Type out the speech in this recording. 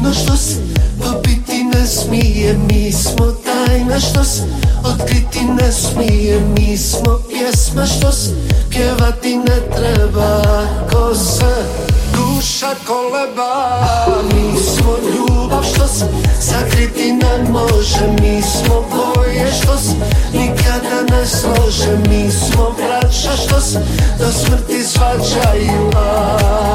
tajno što se dobiti ne smije. Mi smo tajna što se otkriti ne smije. Mi smo pjesma što se pjevati ne treba. Ko se duša koleba. Mi smo ljubav što se sakriti ne može. Mi smo boje što se nikada ne slože. Mi smo braća što se do smrti svađaju.